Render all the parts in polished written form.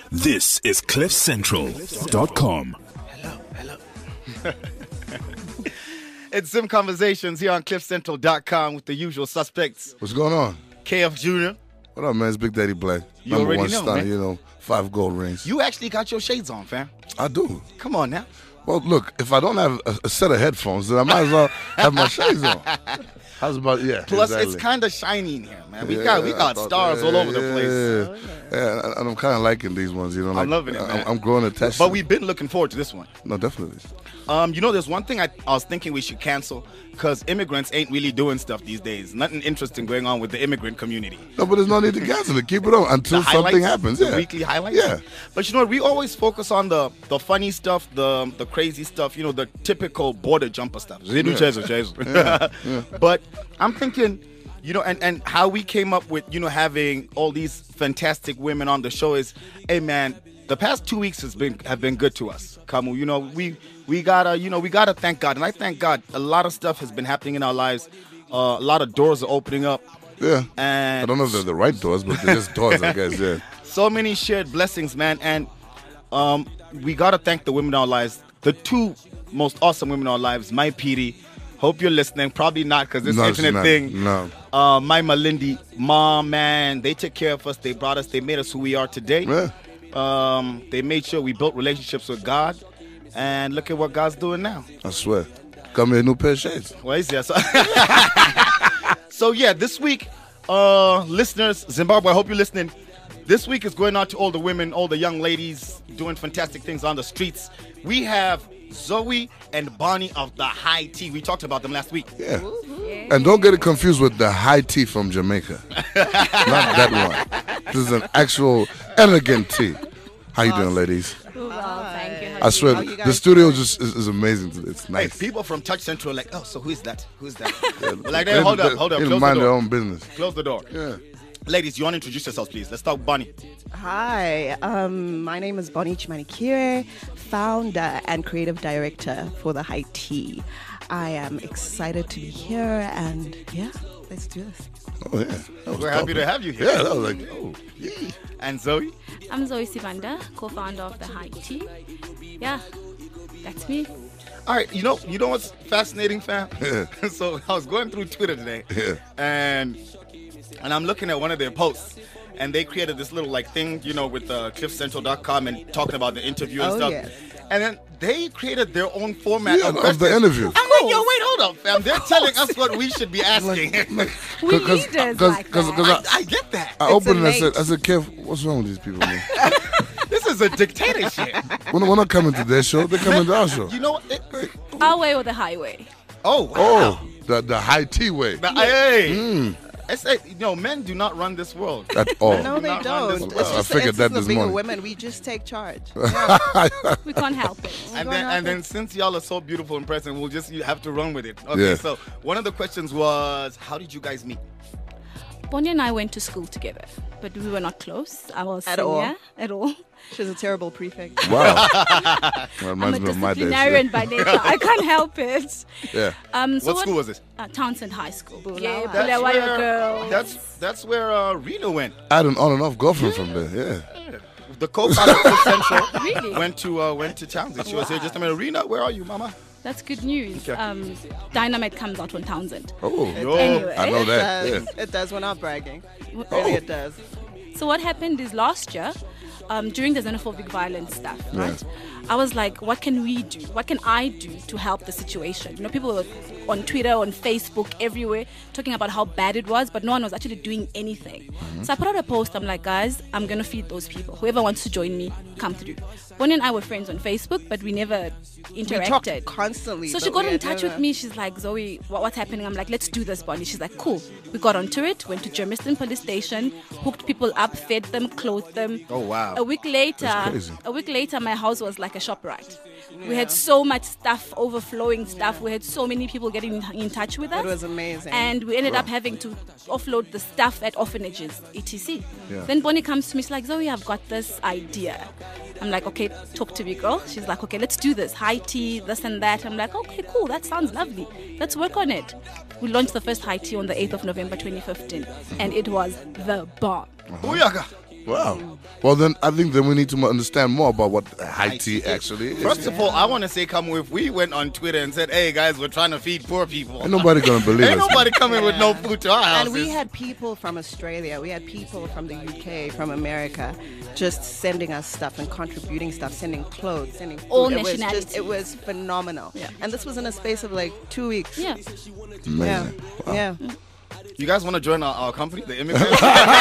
This is CliffCentral.com. Hello. It's Zim Conversations here on CliffCentral.com with the usual suspects. What's going on? KF Jr. What up, man? It's Big Daddy Black. You Number already one know, star, man. 5 gold rings. You actually got your shades on, fam. I do. Come on now. Well, look, if I don't have a set of headphones, then I might as well have my shades on. How's about, yeah. Plus, exactly. it's kind of shiny in here, man. We got stars all over the place. Yeah, and I'm kind of liking these ones, Like, I'm loving it, man. I'm growing attached. But we've been looking forward to this one. No, definitely. There's one thing I was thinking we should cancel because immigrants ain't really doing stuff these days. Nothing interesting going on with the immigrant community. No, but there's no need to cancel it. Keep it on until something happens. The weekly highlights. Yeah. But you know what? We always focus on the funny stuff, the crazy stuff, the typical border jumper stuff. But I'm thinking, and how we came up with, having all these fantastic women on the show is, hey man, the past 2 weeks have been good to us. Kamu, we gotta thank God, and I thank God. A lot of stuff has been happening in our lives. A lot of doors are opening up. Yeah. And I don't know if they're the right doors, but they're just doors, I guess. Yeah. So many shared blessings, man, and we gotta thank the women in our lives. The two most awesome women in our lives, my Petey. Hope you're listening. Probably not because this internet thing. No. My Malindi, mom, man, they took care of us. They brought us. They made us who we are today. Yeah. They made sure we built relationships with God, and look at what God's doing now. I swear. Come here, new pair of shades. Well, so yeah, this week, listeners, Zimbabwe, I hope you're listening. This week is going out to all the women, all the young ladies doing fantastic things on the streets. We have Zoe and Bonnie of the High Tea. We talked about them last week. Yeah. And don't get it confused with the high tea from Jamaica. Not that one. This is an actual elegant tea. How you doing, ladies? Well, thank you. I swear, the studio just is amazing. It's Hey, nice. people from Touch Central are like, oh, so who is that? Who's that? Yeah, Like, hey, hold up. They Close don't the mind their door. own business. Close the door. Yeah. Ladies, you want to introduce yourselves, please? Let's start with Bonnie. Hi, my name is Bonnie Chimanikire, founder and creative director for the High Tea. I am excited to be here, and yeah, let's do this. Oh, yeah. We're happy to have you here. Yeah, that was like, oh, yeah. And Zoe? I'm Zoe Sibanda, co-founder of the High Tea. Yeah, that's me. All right, you know what's fascinating, fam? Yeah. So I was going through Twitter today, Yeah. and I'm looking at one of their posts, and they created this little thing, with CliffCentral.com and talking about the interview and Oh, stuff. yes. And then they created their own format Yeah, of of questions. the interview. I'm like, yo, wait, hold up, fam. They're telling us what we should be asking. We leaders like that. I get that. I opened it innate. and I said, Kev, what's wrong with these people, man? This is a dictatorship. We're not coming to their show, they're coming to our show. You know what? Our way or the highway? Oh, wow. Oh, the high tea way. Hey. I say, men do not run this world. At all. No, they not run don't. this It's well. I just figured that the this being morning. women. We just take charge. We can't help it. And then since y'all are so beautiful and present, we'll just have to run with it. Okay, Yeah. so one of the questions was, how did you guys meet? Bonnie and I went to school together, but we were not close. I was At senior, all. At all. She's a terrible prefect. Wow. That I'm a reminds me of my days. disciplinarian by nature. I can't help it. Yeah. What school was this? Townsend High School. Yeah, That's Bulawayo girls. That's where Rena went. I had an on and off girlfriend from there, yeah. The co-founder of Cliff Central Really? went to Townsend. She was here just a minute. Rena, where are you, mama? That's good news. Okay. Dynamite comes out on Townsend. Oh, Yo. Anyway. I know It that. does. Yeah. It does. We're not bragging. Really, it does. So what happened is last year, during the xenophobic violence stuff, right? I was like, what can we do? What can I do to help the situation? People were on Twitter, on Facebook, everywhere, talking about how bad it was, but no one was actually doing anything. So I put out a post. I'm like, guys, I'm going to feed those people. Whoever wants to join me, come through. Bonnie and I were friends on Facebook, but we never interacted. We talk constantly. So but she got we in had touch never- with me. She's like, Zoe, what's happening? I'm like, let's do this, Bonnie. She's like, cool. We got onto it, went to Germiston police station, hooked people up, fed them, clothed them. Oh, wow. A week crazy. later, my house was like a ShopRite. We had so much stuff, overflowing stuff. We had so many people getting in touch with us. It was amazing. And we ended up having to offload the stuff at orphanages, etc. Yeah. Then Bonnie comes to me, she's like, Zoe, I've got this idea. I'm like, okay, talk to me, girl. She's like, okay, let's do this. High tea, this and that. I'm like, okay, cool. That sounds lovely. Let's work on it. We launched the first high tea on the 8th of November 2015, and it was the bomb. Booyaka. Wow. Well, then I think we need to understand more about what high tea actually is. First of all, I want to say, Kamu, if we went on Twitter and said, "Hey guys, we're trying to feed poor people," Ain't nobody gonna believe ain't us. nobody coming with no food to our houses. And we had people from Australia, we had people from the UK, from America, just sending us stuff and contributing stuff, sending clothes, sending food. All It was phenomenal. Yeah. And this was in a space of like 2 weeks. Yeah. Amazing. Wow. Yeah. You guys want to join our company, the Immigrants?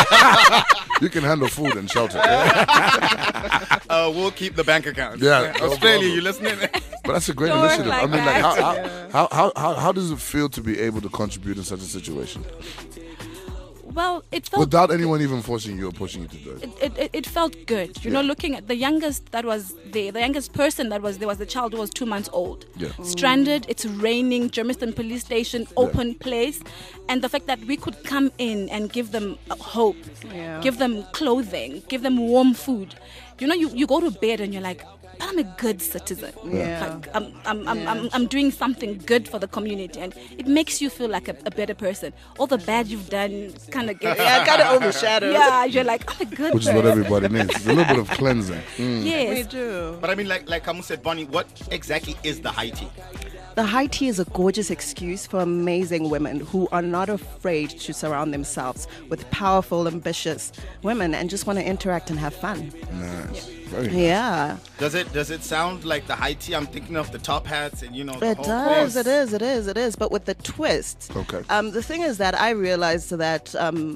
You can handle food and shelter. We'll keep the bank account. Yeah, no Australia, problem. you listening? But that's a great Don't work initiative. I like mean, that. how does it feel to be able to contribute in such a situation Well, it felt without anyone even forcing you or pushing you to do it? it felt good. You know, looking at the youngest that was there, the youngest person that was there was the child who was 2 months old. Yeah. Stranded, it's raining, Germiston police station, open place. And the fact that we could come in and give them hope, Yeah. give them clothing, give them warm food. You know, you go to bed and you're like, but I'm a good citizen. Yeah. Like, I'm doing something good for the community, and it makes you feel like a better person. All the bad you've done kind of gets Yeah, kind of overshadowed. yeah, you're like, I'm a good Which is person. what everybody needs. It's a little bit of cleansing. Yes. We do. But I mean, like Kamu said, Bonnie, what exactly is the high tea? The high tea is a gorgeous excuse for amazing women who are not afraid to surround themselves with powerful, ambitious women and just want to interact and have fun. Nice. Very nice. Yeah, Does it sound like the high tea? I'm thinking of the top hats and the it whole does. place. It is. But with the twist. Okay. The thing is that I realized that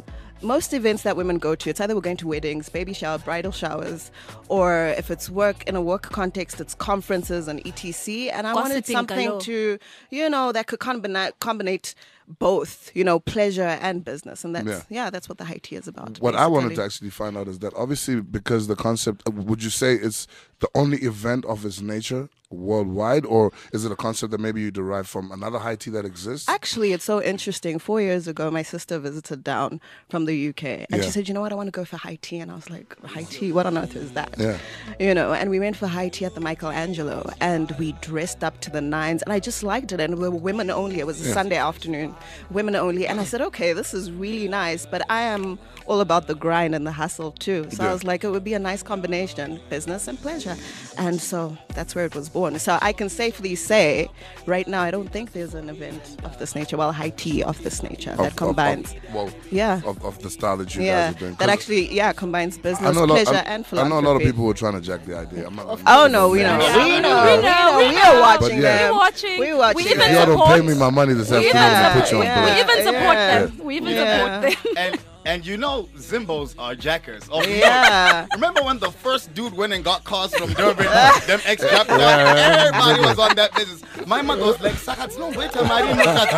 most events that women go to, it's either we're going to weddings, baby shower, bridal showers, or if it's work in a work context, it's conferences and etc. And I wanted Gossiping something galore. to, that could combinate both, pleasure and business. And that's what the high tea is about. What I wanted to basically. actually find out is that obviously because the concept, would you say it's the only event of its nature worldwide, or is it a concept that maybe you derive from another high tea that exists? Actually, it's so interesting. 4 years ago, my sister visited down from the UK, and Yeah. she said, "You know what? I want to go for high tea." And I was like, "High tea? What on earth is that?" Yeah. And we went for high tea at the Michelangelo, and we dressed up to the nines, and I just liked it. And we were women only. It was a Sunday afternoon, women only. And I said, "Okay, this is really nice," but I am all about the grind and the hustle too. So I was like, it would be a nice combination, business and pleasure. And so that's where it was born. So I can safely say, right now, I don't think there's an event of this nature, high tea of this nature that combines. Of the style that you Yeah, guys are doing. that 'Cause combines I business, know, pleasure, and I philanthropy. know a lot of people were trying to jack the idea. I'm not gonna Oh say no, we names. know. We We are watching But yeah. them. We're watching. We're watching We If even y'all don't support. pay me my money this We afternoon, even I'm gonna put you on We blast. even support Yeah. them. We even Yeah. support them. And Zimbos are jackers. Oh, Yeah. Remember when the first dude went and got cars from Durban, them ex-Jap guys? Everybody was on that business. My mother was like, "Sakats, no, wait a minute,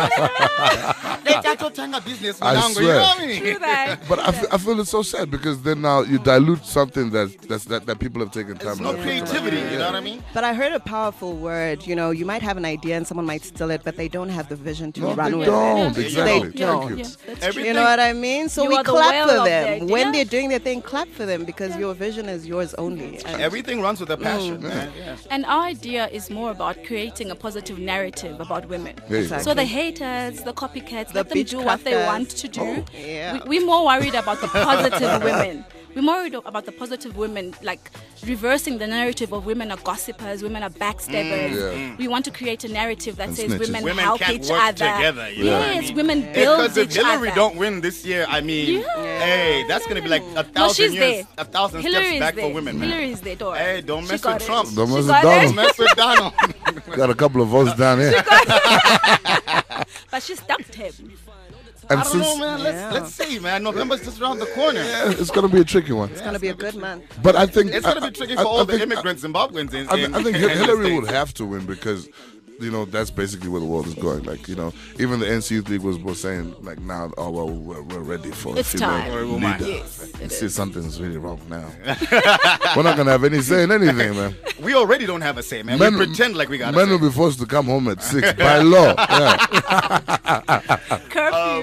business." I Minango," you swear. know what I mean? True that. But I feel it's so sad because then now you dilute something that people have taken time. There's no and effort to creativity, make. you know what I mean? But I heard a powerful word. You might have an idea and someone might steal it, but they don't have the vision to No, run they with don't. it. Exactly. They don't. Thank you. Yeah, that's Everything- true. You know what I mean? So You we are the clap whale for of them. the When idea. they're doing their thing, clap for them because your vision is yours only. And Everything runs with a passion, man. Yeah. And our idea is more about creating a positive narrative about women. There you go. So the haters, the copycats, The let them do what they bitch want to do. yeah. We're more worried about the positive women. We're more worried about the positive women, like reversing the narrative of women are gossipers, women are backstabbers. Yeah. We want to create a narrative that And says snitches. women, Women help can't each work other. together, you know what I Yes, mean? women build Because if each Hillary other. don't win this year, I mean, hey, that's gonna be like a No, thousand she's years, there. a thousand Hillary steps is back there. for women, man. Hillary is there. Don't worry. Hey, don't She mess got with it. Trump. Don't She mess with got it. Donald. Don't mess with Donald. Got a couple of votes down here. But she stopped him. And I don't know, man. Let's see, man. November's just around the corner. it's going to be a tricky one. it's going to be a good month. But I think It's gonna be tricky for I all the think- immigrant Zimbabweans in I think in the Hillary States. would have to win because, that's basically where the world is going. Like, even the NC Youth League was saying, like, now, we're ready for It's a female time. Or woman. leader. Yes, You it see, is. something's really wrong now. We're not going to have any say in anything, man. We already don't have a say, man. We pretend like we got a Men say. will be forced to come home at 6 by law. Yeah. Curfew.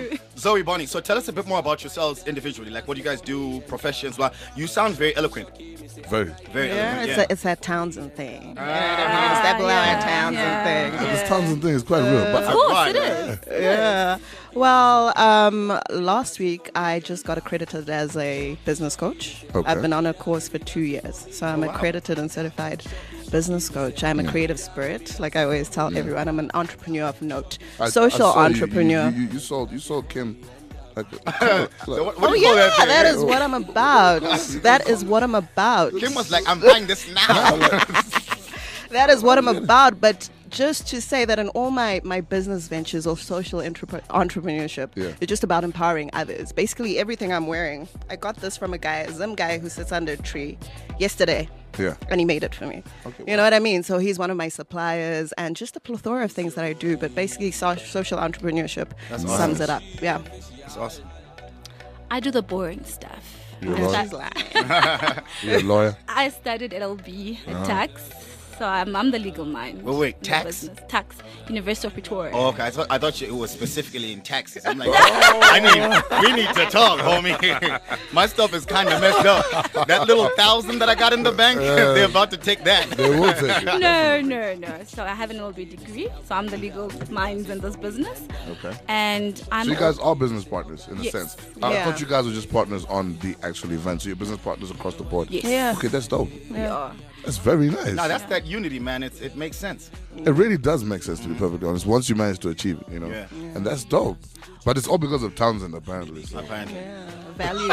Zoe, Bonnie, so tell us a bit more about yourselves individually. Like, what do you guys do, professions? Well, you sound very eloquent. Very. Very Yeah, eloquent. it's that Townsend thing. You know what I mean? It's that Blair Townsend thing. This Townsend thing is quite real. But Of course, Right, it right. is. Yeah. Well, last week I just got accredited as a business coach. Okay. I've been on a course for 2 years. So I'm accredited and certified business coach. I'm a creative spirit. Like I always tell everyone, I'm an entrepreneur of note. I Social saw you- entrepreneur. You sold Kim. Like, So what Oh do you call yeah, that thing? that is what I'm about. That is what I'm about. Kim was like, I'm buying this now. That is what I'm about. But just to say that in all my business ventures or social entrepreneurship, it's just about empowering others. Basically, everything I'm wearing, I got this from a Zim guy who sits under a tree yesterday. Yeah. And he made it for me. Okay, You know what I mean? So he's one of my suppliers and just a plethora of things that I do. But basically, social entrepreneurship sums it up. Yeah. That's awesome. I do the boring stuff. You're a I lawyer? She's lying. You're a lawyer? I studied LLB tax, so I'm the legal mind. Wait, in the tax? business. Tax, University of Pretoria. Oh, okay. I thought it was specifically in taxes. I'm like, we need to talk, homie. My stuff is kind of messed up. That little 1,000 that I got in the bank, they're about to take that. They will take it. No. So I have an LLB degree, so I'm the legal minds in this business. Okay. And I'm So you guys are business partners in a Yes. sense. I Yeah. thought you guys were just partners on the actual event. So you're business partners across the board. Yes. Yeah. Okay, that's dope. Yeah. That's very nice. No, that's that unity, man. It makes sense. It really does make sense, to be perfectly honest, once you manage to achieve it, you know. Yeah. And that's dope. But it's all because of Townsend, apparently. So. Apparently. Values.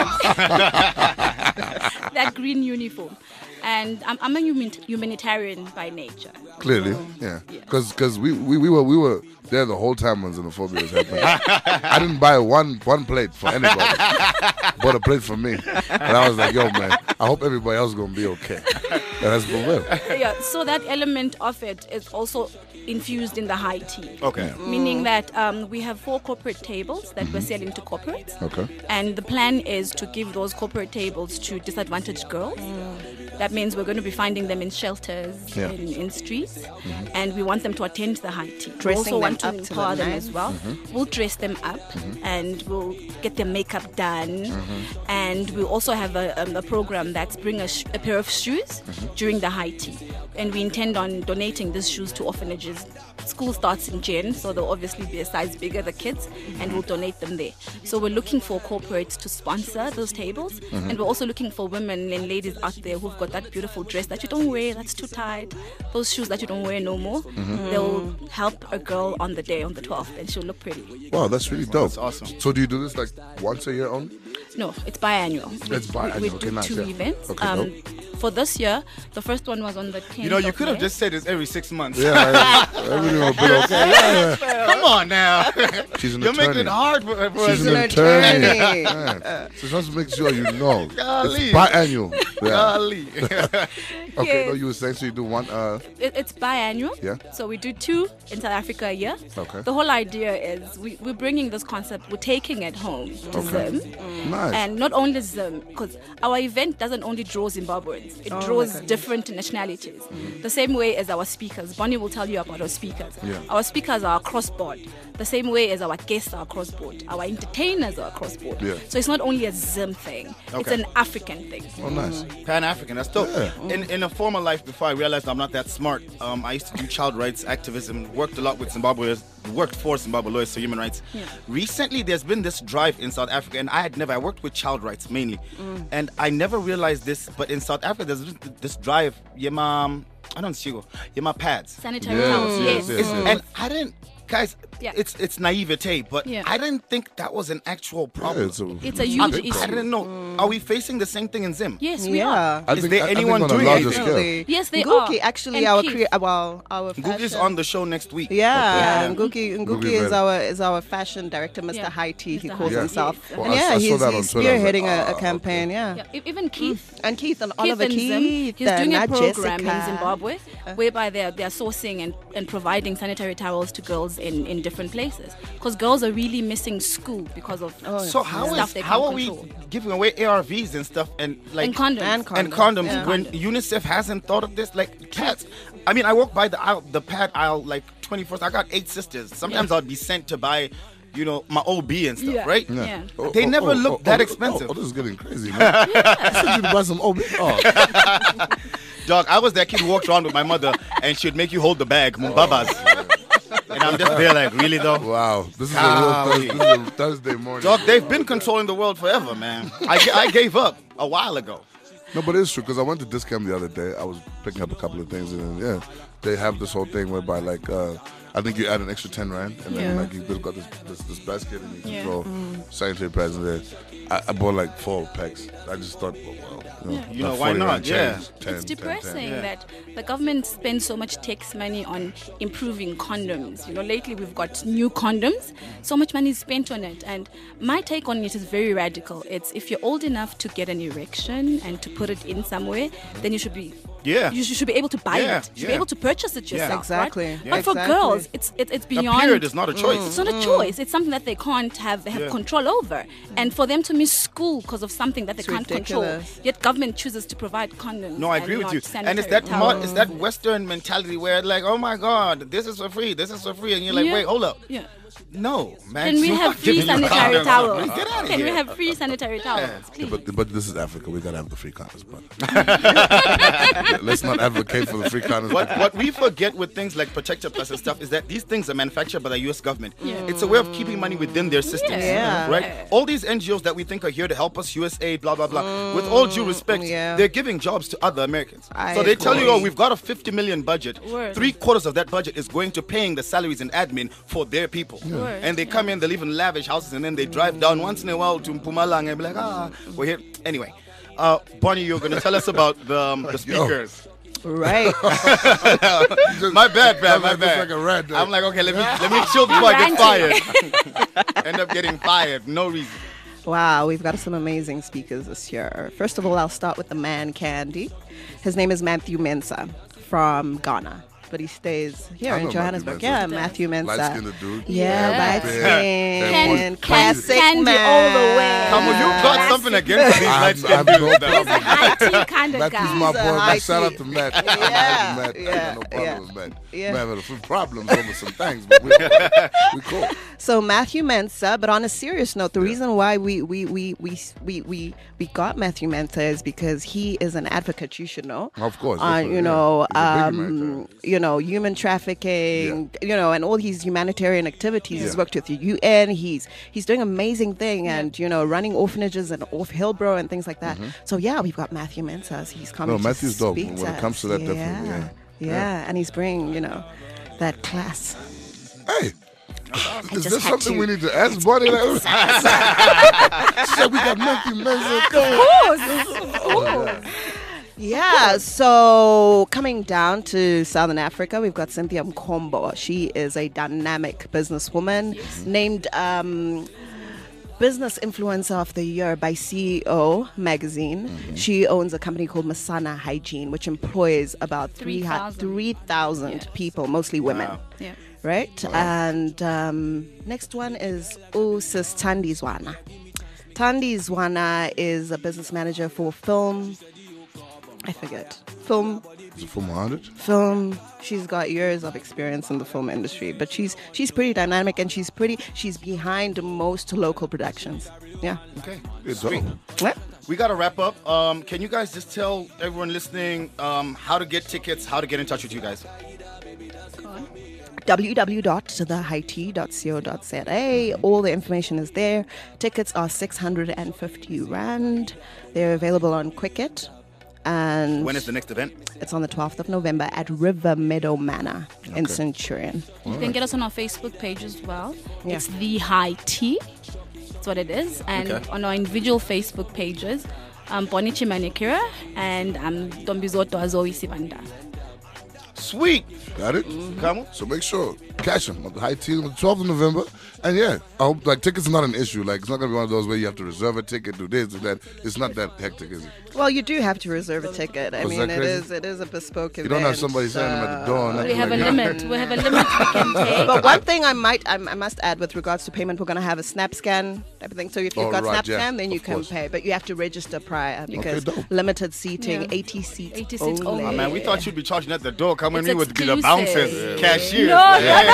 That green uniform. And I'm a humanitarian by nature. Clearly, yeah. Because we were there the whole time when xenophobia was happening. I didn't buy one plate for anybody. Bought a plate for me. And I was like, yo, man, I hope everybody else is going to be okay. And that's for real. Yeah, so that element of it is also infused in the high tea. Okay. Meaning that we have 4 corporate tables that we're selling to corporates. Okay. And the plan is to give those corporate tables to disadvantaged girls. That means we're going to be finding them in shelters, Yeah. in streets, and we want them to attend the high tea. We Dressing also them want to up to the empower them nines. as well. We'll dress them up and we'll get their makeup done. And we also have a program that's bring a pair of shoes during the high tea. And we intend on donating these shoes to orphanages. School starts in Jan, so they'll obviously be a size bigger, the kids, and we'll donate them there. So we're looking for corporates to sponsor those tables, and we're also looking for women and ladies out there who've got that beautiful dress that you don't wear, that's too tight, those shoes that you don't wear no more. They'll help a girl on the day, on the 12th, and she'll look pretty. Wow, that's really dope. That's awesome. So do you do this like once a year only? No, it's biannual. It's biannual, We okay, do nice, 2 yeah. events. Okay, For this year, the first one was on the 10th. You know, you of could have May. just said this every 6 months. Yeah, everything will be okay. Yeah. Come on now. She's an You're attorney. making it hard for She's us. an an attorney. attorney. Yeah. So just make sure you know. Golly. It's biannual. Yeah. Golly. Okay, Yes. no, you were saying so you do one. It's biannual. Yeah. So we do 2 in South Africa a year. Okay. The whole idea is we're bringing this concept, we're taking it home to Zim. Nice. And not only Zim, because our event doesn't only draw Zimbabweans, it draws different nationalities. The same way as our speakers. Bonnie will tell you about our speakers. Yeah. Our speakers are cross-board. The same way as our guests are cross-board. Our entertainers are cross-board. Yeah. So it's not only a Zim thing, it's Okay. an African thing. Oh, nice. Pan-African, that's dope. Yeah. In a former life, before I realized I'm not that smart, I used to do child rights activism, worked a lot with Zimbabweans, worked for Zimbabwe Lawyers for Human Rights. Yeah. Recently, there's been this drive in South Africa, and I worked with child rights mainly, and I never realized this, but in South Africa, there's this drive, Yema pads. Sanitary Yes, towels, yes, yes. yes. And I didn't, guys, Yeah. it's naivete, but Yeah. I didn't think that was an actual problem. It's a huge big issue. I didn't know. Are we facing the same thing in Zim? Yes, we are. Yeah. I Is think- there I think anyone on a doing larger anything? scale. Yes, they Nguki, are. actually, And our Keith. our Googie's fashion. on the show next week. Yeah, Okay. Nguki Nguki is Red. our fashion director, Mr. Yeah. High Tea, he Mr. calls High Tea, himself. yes. Well, And I yeah, saw he's that on Twitter. I was like, spearheading a okay. campaign. Yeah. Yeah, even Keith. And Keith and Keith Oliver and Zim, Keith. he's doing a not program Jessica. in Zimbabwe whereby they're sourcing and providing sanitary towels to girls in different places. Because girls are really missing school because of So how stuff they are can't we control. giving away ARVs and stuff and like And condoms. And condoms Yeah. when UNICEF hasn't thought of this? Like pads. I mean, I walk by the pad aisle like 24. I got 8 sisters. Sometimes I'll be sent to buy you know, my OB and stuff, Yeah. right? Yeah. They never look that expensive. Oh, this is getting crazy, man. I sent you to buy some OB. Oh, Dog, I was that kid who walked around with my mother and she'd make you hold the bag, mumbabas. And I'm just there like, really though? wow. This is Golly. a real Thursday morning. Dog, they've been controlling the world forever, man. I gave up a while ago. No, but it's true because I went to Discount the other day. I was picking up a couple of things, and then, they have this whole thing whereby like I think you add an extra 10 rand, and then like you've got this basket, and you can throw sanitary pads in there. I bought like 4 packs. I just thought, You know, like why 40 not? rand Yeah. change, 10, It's 10, 10. depressing that the government spends so much tax money on improving condoms. You know, lately we've got new condoms. So much money is spent on it. And my take on it is very radical. It's if you're old enough to get an erection and to put it in somewhere, then you should be you should be able to buy Yeah, it. You should be able to purchase it yourself. Exactly. Right? Yeah. But for Exactly. girls, it's A beyond. period is not a choice. It's not a choice. It's something that they can't have. They have control over, and for them to miss school because of something that they It's can't ridiculous. control, yet government chooses to provide condoms. No, I and agree with not you. And it's sanitary that towels. it's that Western mentality where like, oh my God, this is for free, and you're like, Yeah. wait, hold up. Yeah. No, man. Can we you're have not free giving you sanitary condoms. towels? Get out of Can here. we have free sanitary towels? Please. But this is Africa. We gotta have the free condoms, but let's not advocate for the free condoms. What we forget with things like Protector Plus and stuff is that these things are manufactured by the U.S. government. It's a way of keeping money within their systems, Yeah. right? All these NGOs that we think are here to help us, USAID, blah, blah, blah, with all due respect, yeah. they're giving jobs to other Americans. I So they tell you, agree. oh, we've got a 50 million budget. Word. 3/4 of that budget is going to paying the salaries and admin for their people. Word. And they come in, they live in lavish houses, and then they drive down once in a while to Mpumalanga and be like, we're here. Anyway, Bonnie, you're going to tell us about the speakers. Right. My bad, man. My Just bad. like a rat, I'm like, okay, let me chill before I get Ranting. fired. End up getting fired, no reason. Wow, we've got some amazing speakers this year. First of all, I'll start with the man Candy. His name is Matthew Mensah from Ghana, but he stays here I in know Johannesburg. Matthew Mensah. Yeah, Matthew Mensah. Light-skinned dude. Yeah, light Yeah. skin, classic Candy man. all the way. Come on, you got something against these I light-skinned have no dudes. He's a high tea kind of Matthew's guy. my He's a boy. high Man, shout out tea. to Matt. Yeah, Matt. I yeah, got no problem with Matt. yeah. We have a few problems over some things, but we cool. So Matthew Mensah, but on a serious note, the reason why we got Matthew Mensah is because he is an advocate. You should know, Of course, on definitely, you yeah. know, He's a big humanitarian. you know, human trafficking, you know, and all these humanitarian activities. He's Yeah. worked with the UN. He's doing amazing thing, and you know, running orphanages and off Hillbrow and things like that. So yeah, we've got Matthew Mensah. He's coming. No, Matthew's to dope speak when it to comes to us. that, definitely, yeah. Yeah, and he's bringing that class. Hey. Is just this had something to- we need to ask, buddy? Shit, we got Matthew Mensah. Yeah, so coming down to Southern Africa, we've got Cynthia Mkombo. She is a dynamic businesswoman named Business Influencer of the Year by CEO Magazine. She owns a company called Masana Hygiene, which employs about 3,000 people, mostly women. Wow. Yeah. Right? And next one is Sis Tandi Zwana. Tandi Zwana is a business manager for film. I forget. Film. Is it from 100? Film. She's got years of experience in the film industry, but she's pretty dynamic and she's behind most local productions. Yeah. Okay, It's sweet. dope. What? We got to wrap up. Can you guys just tell everyone listening how to get tickets, how to get in touch with you guys? www.thehighttea.co.za. All the information is there. Tickets are 650 Rand. They're available on Quicket. And When is the next event? it's on the 12th of November at River Meadow Manor in Centurion. You can get us on our Facebook page as well. Yeah. It's The High Tea. That's what it is. And Okay. on our individual Facebook pages, Bonnie Chimanikira and Dombizoto Azoe Sibanda. Sweet. Got it? Come on. So make sure, catch them on the High Tea on the 12th of November. And yeah, I hope, tickets are not an issue. It's not going to be one of those where you have to reserve a ticket, do this, do that. It's not that hectic, is it? Well, you do have to reserve a ticket. I Was mean, that crazy? it is a bespoke event. You don't have somebody standing at the door. And We have a like, limit. We have a limit we can take. But one thing I must add with regards to payment, we're going to have a snap scan type of thing. So if you've Oh, got right, snap yeah, scan, then you of can course. pay. But you have to register prior because dope. limited seating, Yeah. 80 seats 80 seats only. only. Oh, man, we thought you'd be charging at the door. Coming It's in with the exclusive. bouncers, cashiers. No, Yeah.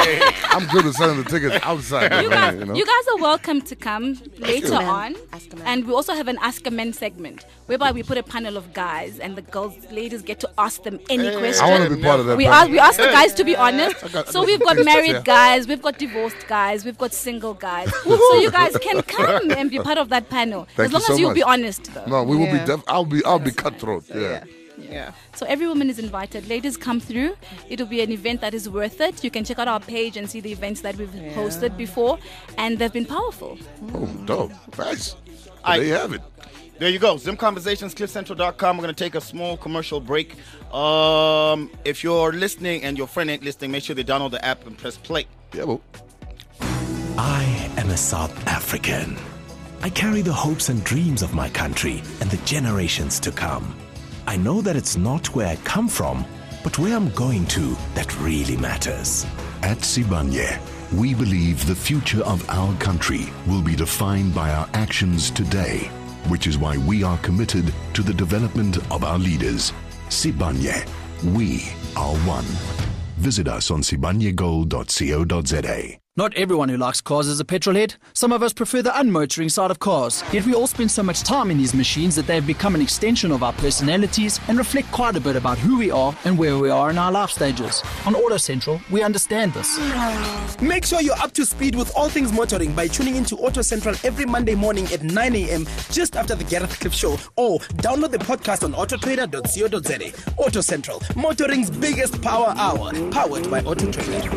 I'm good with selling the tickets outside. You guys are welcome to come later on. Ask a man. And we also have an Ask a Man segment whereby we put a panel of guys and the ladies get to ask them any question. I want to be part of that. We ask the guys to be honest. got So we've got tickets, married yeah. guys, we've got divorced guys, we've got single guys. So you guys can come and be part of that panel. Thank as long you so as you much. be honest though. No, we will be. Yeah. I'll be cutthroat. Yeah. Yeah. So every woman is invited. Ladies, come through. It'll be an event that is worth it. You can check out our page and see the events that we've hosted before, and they've been powerful. Oh, dope. Nice. I- There you have it. There you go. Zim Conversations, CliffCentral.com. We're going to take a small commercial break. If you're listening and your friend ain't listening, make sure they download the app and press play. Yeah, well. I am a South African. I carry the hopes and dreams of my country and the generations to come. I know that it's not where I come from, but where I'm going to that really matters. At Sibanye, we believe the future of our country will be defined by our actions today, which is why we are committed to the development of our leaders. Sibanye, we are one. Visit us on sibanyegold.co.za. Not everyone who likes cars is a petrolhead. Some of us prefer the unmotoring side of cars. Yet we all spend so much time in these machines that they've become an extension of our personalities and reflect quite a bit about who we are and where we are in our life stages. On Auto Central, we understand this. Make sure you're up to speed with all things motoring by tuning into Auto Central every Monday morning at 9 a.m. just after the Gareth Cliff Show, or download the podcast on autotrader.co.za. Auto Central, motoring's biggest power hour, powered by Auto Trader.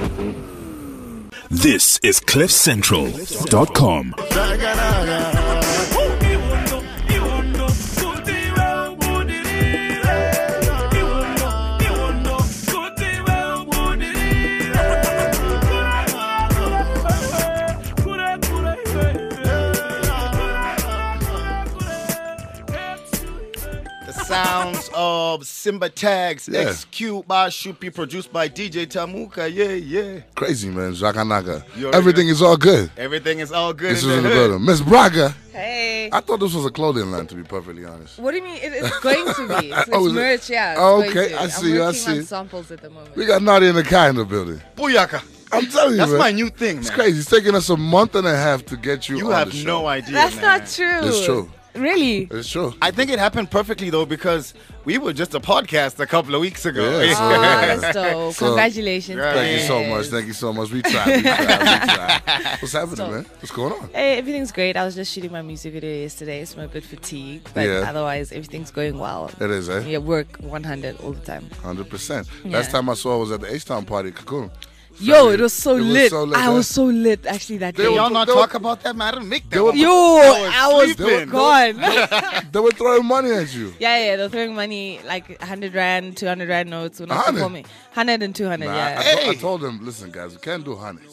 This is CliffCentral.com. Sounds of Simba Tags, Yeah. XQ by Shupi, produced by DJ Tamuka. Yeah. Crazy, man. Zakanaga. You already Everything is all good. Everything is all good. This in is in the hood. building. Miss Braga. Hey. I thought this was a clothing line, to be perfectly honest. What do you mean? It's going to be. It's Oh, is it? merch, yeah. It's Oh, going okay. to. I see you, I I'm working see. on samples at the moment. We got Nadia and the Kai in the building. Booyaka. I'm telling you, That's man. my new thing, man. It's crazy. It's taking us a month and a half to get you You on have the show. no idea. That's man. not true. It's true. Really? It's true. I think it happened perfectly though because we were just a podcast a couple of weeks ago. Yeah, so- Oh, that's dope. So- Congratulations. Yeah. Thank you so guys. much. Thank you so much. We tried. What's happening, man? What's going on? Hey, everything's great. I was just shooting my music video yesterday, so I'm a bit fatigued. But Yeah. otherwise, everything's going well. It is, eh? Yeah, work 100 all the time. 100%. Yeah. Last time I saw it was at the H-Town party, Cocoon. Yo, it was so It was lit. so lit, I huh? was so lit actually that They day. were- Y'all not They were- talk about that, man. I didn't make that. They were- one. Yo, I was sleeping. gone. They were throwing money at you. Yeah, they're throwing money like 100 rand, 200 rand notes when I was 100? performing. 100 and 200, Nah, yeah. I told them, listen, guys, we can't do hundreds.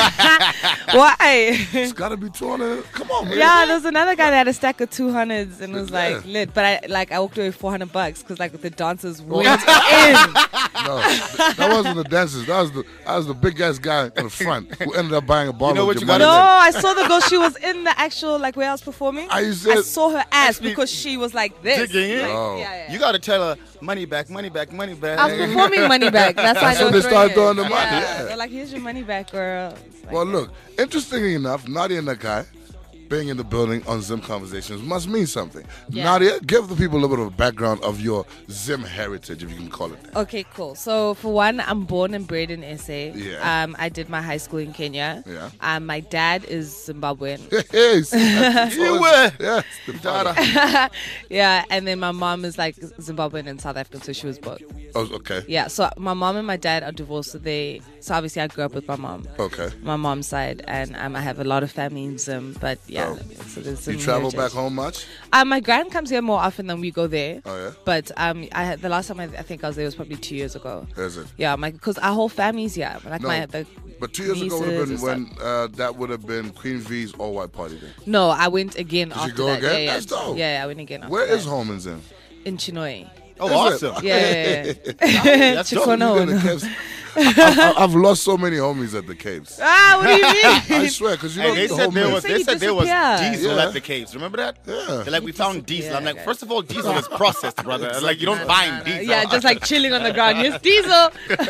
Why? It's got to be 200. Come on, man. Yeah, there was another guy that had a stack of 200s and was like Yeah. lit. But I walked away with $400 because like the dancers went in. No, that wasn't the dancers. That was the big ass guy in the front who ended up buying a bottle know what of you Jamaican. gotta No, I saw the girl. She was in the actual like where I was performing. I I said- saw her ass Actually, because she was like this. digging in? Like, Oh. yeah. You gotta tell her money back, money back, money back. I was performing money back. That's why That's when they they started throwing throwing the money, yeah. They're like, here's your money back, girl. It's like, Well, look, interestingly enough, Nadia Nakai being in the building on Zim Conversations must mean something. Yeah. Nadia, give the people a little bit of a background of your Zim heritage, if you can call it that. Okay, cool. So for one, I'm born and bred in SA. Yeah. I did my high school in Kenya. Yeah. My dad is Zimbabwean. Yes. You were. Yes. The father. Yeah, and then my mom is like Zimbabwean and South African, so she was both. Oh, okay. Yeah, so my mom and my dad are divorced, so obviously I grew up with my mom. Okay. My mom's side, and I have a lot of family in Zim, but yeah. Oh. So there's You some travel heritage. back home much? My grand comes here more often than we go there. Oh, yeah? But the last time I think I was there was probably 2 years ago. Is it? Yeah, because our whole family's here. Like No, but 2 years ago would have been nieces when and that would have been Queen V's all-white party day. No, I went again Did after you go that. again? Yeah, That's dope. Yeah, I went again after Where that. is home in Zim? In Chinoi. Oh, Is it? awesome. Yeah. That's dope. Chikono. You did a Kev's- I've lost so many homies at the caves. Ah, what do you mean? I swear, because you know And they the said whole there myth. was, So they you said there was disappear. diesel Yeah. at the caves. Remember that? Yeah. They're like, we found diesel. I'm like, okay. first of all, diesel is processed, brother. Like, you don't find diesel. Yeah, just like chilling on the ground. Yes, diesel.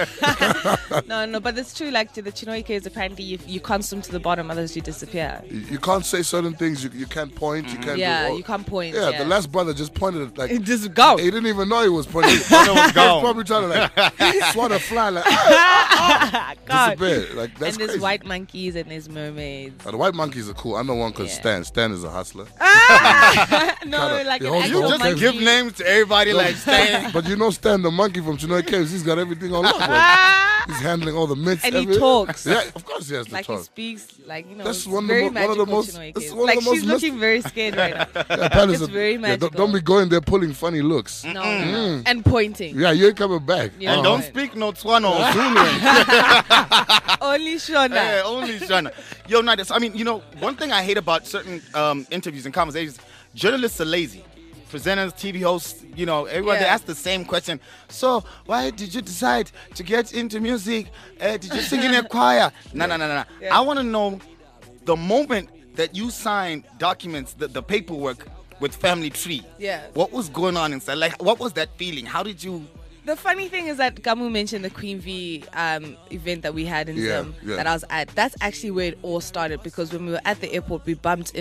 No, but it's true. Like to the Chinoy caves, apparently you can't swim to the bottom, otherwise you disappear. You can't say certain things. You can't point. You can't. Yeah, do all- you can't point. Yeah, the last brother just pointed at, like. Just go. He didn't even know he was pointing. Brother was He was gone. probably trying to like swat a fly like God. disappear. Like that's And there's crazy. white monkeys and there's mermaids. The white monkeys are cool. I know one called Yeah. Stan. Stan is a hustler. No, Kinda. like He an holds actual all Just the monkey. give names to everybody like Stan. But you know Stan, the monkey from Chinoy Caves, he's got everything on lock. Like, he's handling all the myths. And he everything. talks. Yeah, of course he has to Like he talk. speaks, like That's it's one of the very mo- one of the magical most- Chinoy that's caves. one of Like the most she's looking very scared right now. Yeah, apparently It's very don't- magical. don't be going there pulling funny looks. No, and pointing. Yeah, you ain't coming back. Yeah. And don't speak no Tswana or Zulu. Only Shona. Yeah, only Shana. Yo, Nidus, I mean, you know, one thing I hate about certain interviews and conversations, journalists are lazy. Presenters, TV hosts, you know, everyone, they Yeah. ask the same question. So, why did you decide to get into music? Did you sing in a choir? No. Yeah. I want to know the moment that you signed documents, the paperwork with Family Tree. Yeah. What was going on inside? Like, what was that feeling? How did you... The funny thing is that Gamu mentioned the Queen V event that we had in Yeah, Zim yeah. that I was at. That's actually where it all started, because when we were at the airport, I bumped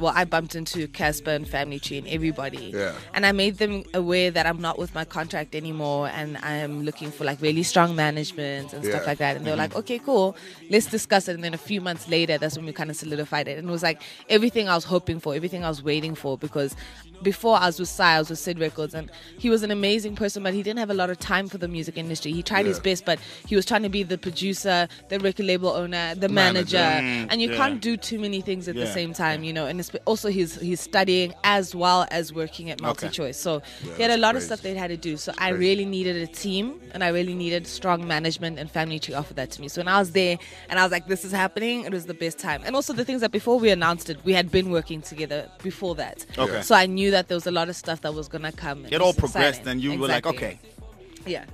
into Casper and Family Tree and everybody. Yeah. And I made them aware that I'm not with my contract anymore and I'm looking for like really strong management and stuff Yeah. like that. And they were like, okay, cool, let's discuss it. And then a few months later, that's when we kind of solidified it. And it was like everything I was hoping for, everything I was waiting for, because before I was with Sai, I was with Sid Records, and he was an amazing person, but he didn't have a lot of time for the music industry. He tried his best, but he was trying to be the producer, the record label owner, the manager, and you can't do too many things at the same time, you know. And it's also he's studying as well as working at MultiChoice, so he had a lot of stuff that he had to do. So I really needed a team, and I really needed strong management, and Family Tree offered that to me. So when I was there, and I was like, this is happening, it was the best time. And also the things that before we announced it, we had been working together before that. Okay. So I knew that there was a lot of stuff that was gonna come. It all progressed, and you were like, Exactly. okay. Yeah.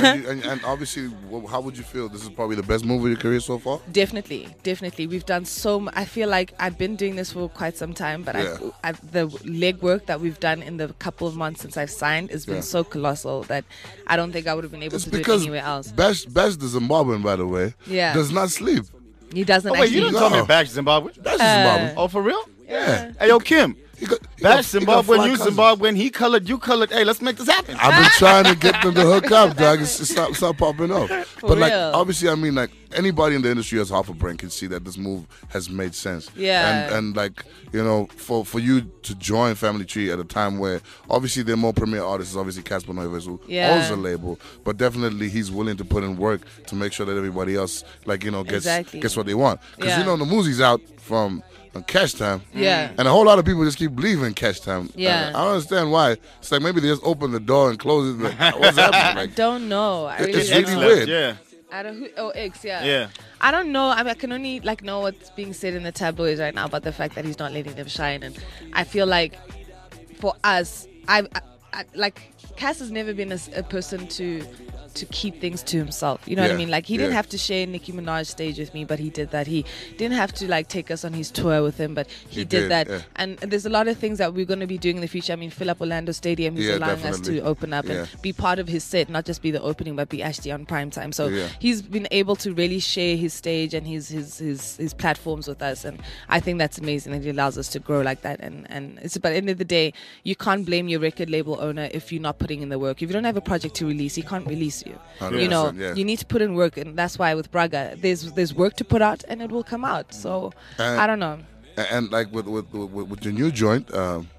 and obviously, how would you feel? This is probably the best move of your career so far? Definitely. We've done so much. I feel like I've been doing this for quite some time, but Yeah. the legwork that we've done in the couple of months since I've signed has been so colossal that I don't think I would have been able It's to do it because anywhere else. Bash the Zimbabwean, by the way, Yeah. does not sleep. He doesn't Oh, wait, you actually. didn't tell me No. Bash Zimbabwe. Bash is Zimbabwean. Oh, for real? Yeah. Hey, yo, Kim. He got Bash he got Zimbabwe, fly you cousins. Zimbabwean, he colored, you colored. Hey, let's make this happen. I've been trying to get them to hook up, dog. It's not popping up. But like, real. obviously, I mean, like anybody in the industry has half a brain can see that this move has made sense. Yeah. And like, you know, for you to join Family Tree at a time where obviously they're more premier artists, obviously Casper Noivas who Yeah. owns the label, but definitely he's willing to put in work to make sure that everybody else, like, you know, gets what they want. Because Yeah. you know the music's out from Cash Time. Yeah. And a whole lot of people just keep leaving Cash Time. Yeah. I don't understand why. It's like maybe they just open the door and close it. Like, what's happening? I Like, don't know. I really it's don't really know. weird. Yeah. I don't. X, yeah. Yeah. I don't know. I mean, I can only like know what's being said in the tabloids right now about the fact that he's not letting them shine, and I feel like for us, I like Cass has never been a person to keep things to himself. You know what I Yeah, mean? Like he didn't yeah. have to share Nicki Minaj stage with me, but he did that. He didn't have to like take us on his tour with him, but he did did, that. yeah. And there's a lot of things that we're going to be doing in the future. I mean, fill up Orlando Stadium. He's Yeah, allowing us definitely. to open up Yeah. and be part of his set, not just be the opening, but be actually on prime time. So Yeah. he's been able to really share his stage and his platforms with us, and I think that's amazing that he allows us to grow like that. And it's, but at the end of the day, you can't blame your record label owner if you're not putting in the work. If you don't have a project to release, he can't release you. 100%, You know, yeah. you need to put in work, and that's why with Braga, there's work to put out, and it will come out. So I don't know. And like with your new joint,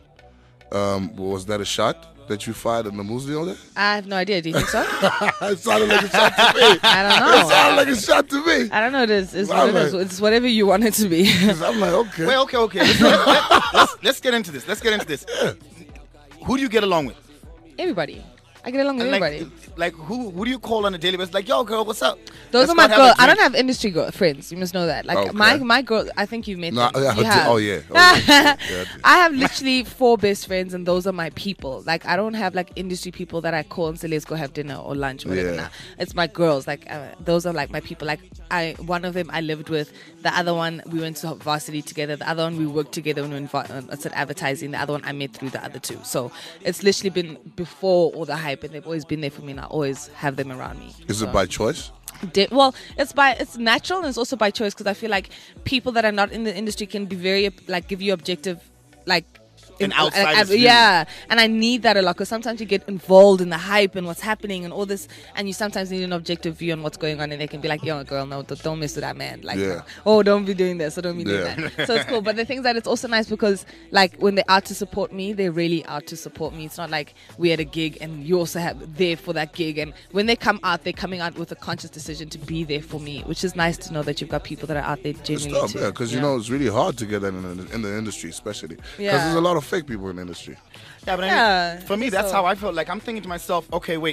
was that a shot that you fired in the Museum there? I have no idea. Do you think so? It sounded like a shot to me. I don't It know. sounded like a shot to me. I don't know. It's I'm what it is. like- It's whatever you want it to be. 'Cause I'm like, okay. Wait, okay. Let's get into this. Let's get into this. Who do you get along with? Everybody. I get along with And everybody. like who do you call on a daily basis? Like, yo, girl, what's up? Those Let's are my go have a girls. I drink. don't have industry friends. You must know that. Like Okay. my girl, I think you've met No, them. yeah, You have. oh yeah. Yeah, I have literally 4 best friends, and those are my people. Like I don't have like industry people that I call and say let's go have dinner or lunch or whatever. Yeah. Nah. It's my girls. Like those are like my people. Like one of them I lived with. The other one we went to varsity together. The other one we worked together when we went at advertising. The other one I met through the other 2. So it's literally been before all the hype, and they've always been there for me, and I always have them around me. Is it by choice? Well, it's natural, and it's also by choice, because I feel like people that are not in the industry can be very like give you objective like. An outsider's view. Yeah, and I need that a lot, because sometimes you get involved in the hype and what's happening and all this, and you sometimes need an objective view on what's going on, and they can be like, yo, girl, no, don't mess with that man. Like, Yeah. oh, don't be doing this, or don't be Yeah. doing that. So it's cool. But the thing is that it's also nice because, like, when they're out to support me, they're really out to support me. It's not like we had a gig and you also have there for that gig. And when they come out, they're coming out with a conscious decision to be there for me, which is nice to know that you've got people that are out there genuinely too. Yeah, because you know it's really hard to get that in the industry, especially because Yeah. there's a lot of fake people in the industry. Yeah, but I Yeah, mean, for me, that's so- how I felt. Like, I'm thinking to myself, okay, wait,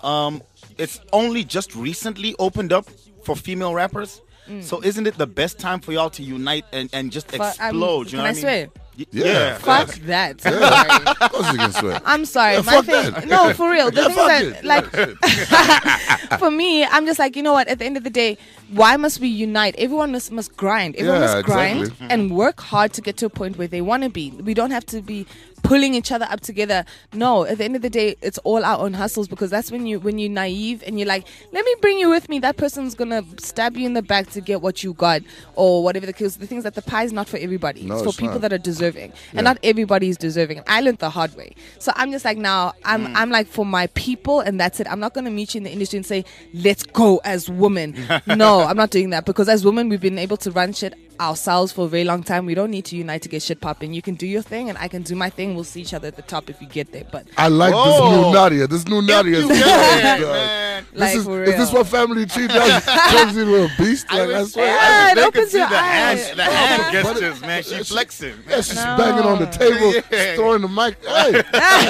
it's only just recently opened up for female rappers. So isn't it the best time for y'all to unite and just explode? You know can I what I mean? swear? Yeah. Fuck that. I'm Yeah. sorry. Of course you can swear. I'm sorry. Yeah, My fuck thing, that. no, for real. The Yeah, thing fuck is it. that, like, for me, I'm just like, you know what? At the end of the day, why must we unite? Everyone must grind. Everyone Yeah, must grind exactly. and work hard to get to a point where they want to be. We don't have to be pulling each other up together. No, at the end of the day, it's all our own hustles, because that's when you're naive and you're like, let me bring you with me. That person's gonna stab you in the back to get what you got, or whatever. Because the thing is that the pie is not for everybody. No, it's for it's people not. that are deserving, Yeah. and not everybody is deserving. I learned the hard way. So I'm just like, now I'm like, for my people, and that's it. I'm not gonna meet you in the industry and say, let's go as women. No, I'm not doing that, because as women we've been able to run shit ourselves for a very long time. We don't need to unite to get shit popping. You can do your thing and I can do my thing. We'll see each other at the top if you get there. But I like this new Nadia. This new Nadia is you get good, it, dog. man. Like, This for is this real. what Family Tree does? Turns you into a beast. Like I swear. Yeah, it They opens could see your the hand, eyes. the hand but- gestures, man. She flexing. Yeah, she's banging on the table, Yeah. throwing the mic. Hey,